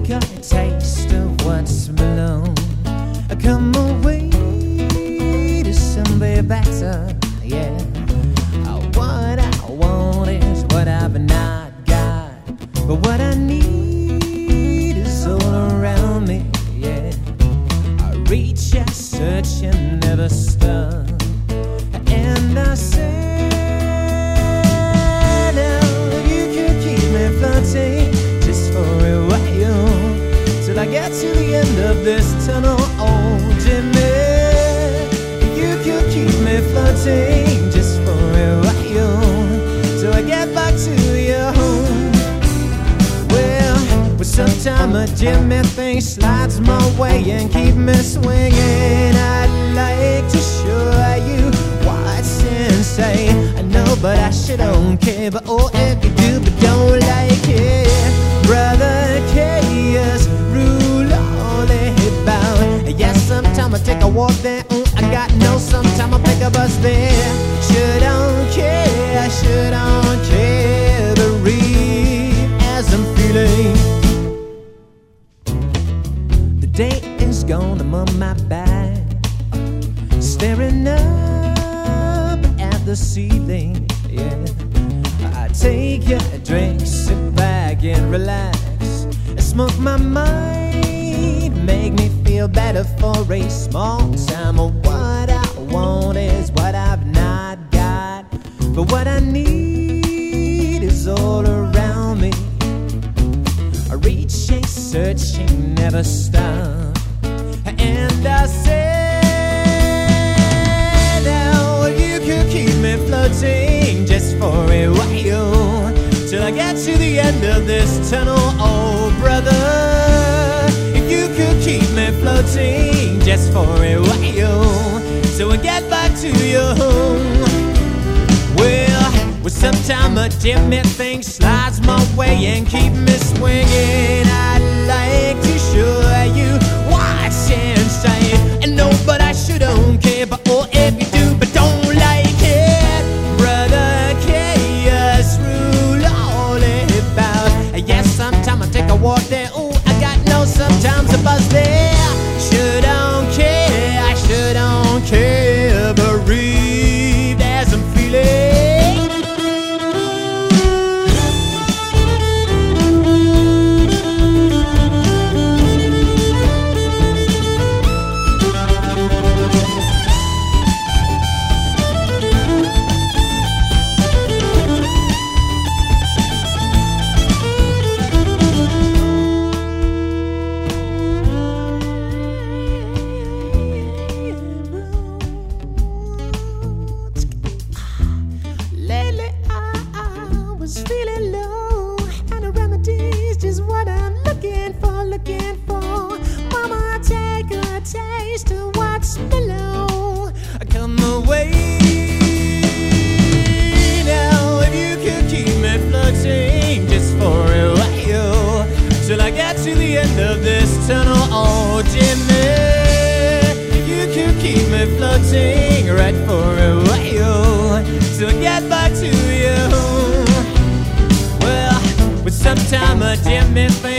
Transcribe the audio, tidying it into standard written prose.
take a taste of what's below. Come away to somewhere better, yeah. What I want is what I've not got, but what I need is all around me, yeah. I reach, I search and never stop, and I said, oh, you could keep me floating just for a while, till I get to the end of this tunnel. Oh, Jimmy, you could keep me floating just for a while, till I get back to your home. Well, sometime a Jimmy thing slides my way and keep me swinging. I'd like to show you what's insane. I know, but I sure don't care. But oh, if you do, but don't like it, brother, chaos rule all about. Yes, sometime I take a walk there. I got no. Sometime I pick a bus there. Sure don't care. Sure don't care. The read as I'm feeling. The day is gone. I'm on my back, staring up at the ceiling. Yeah, I take a drink, sit back and relax, and smoke my mind, make me feel better for a small time. What I want is what I've not got, but what I need is all around me. I reach and search and never stop, and I said, oh, you could keep me floating just for a while, till I get to the end of this tunnel. Oh, brother, if you could keep me floating just for a while, till we get back to your home. Well, sometime a Jimmy thing slides my way and keep me swinging. I'd like to show you what's insane. And no, but I sure don't care. But oh, if you do, but don't like it, brother, chaos rule all about. Yes, sometime I take a walk there. Oh, I got no. Sometimes a buzz there. Sure don't care. I sure don't care. Bereaved as I'm feeling. Feeling low, and a remedy's just what I'm looking for. Mama, take a taste of what's below. Come away now, if you could keep me floating just for a while, till I get to the end of this tunnel. Oh, Jimmy, you could keep me floating right for a while, till I get back to you. Sometime a Jimmy thing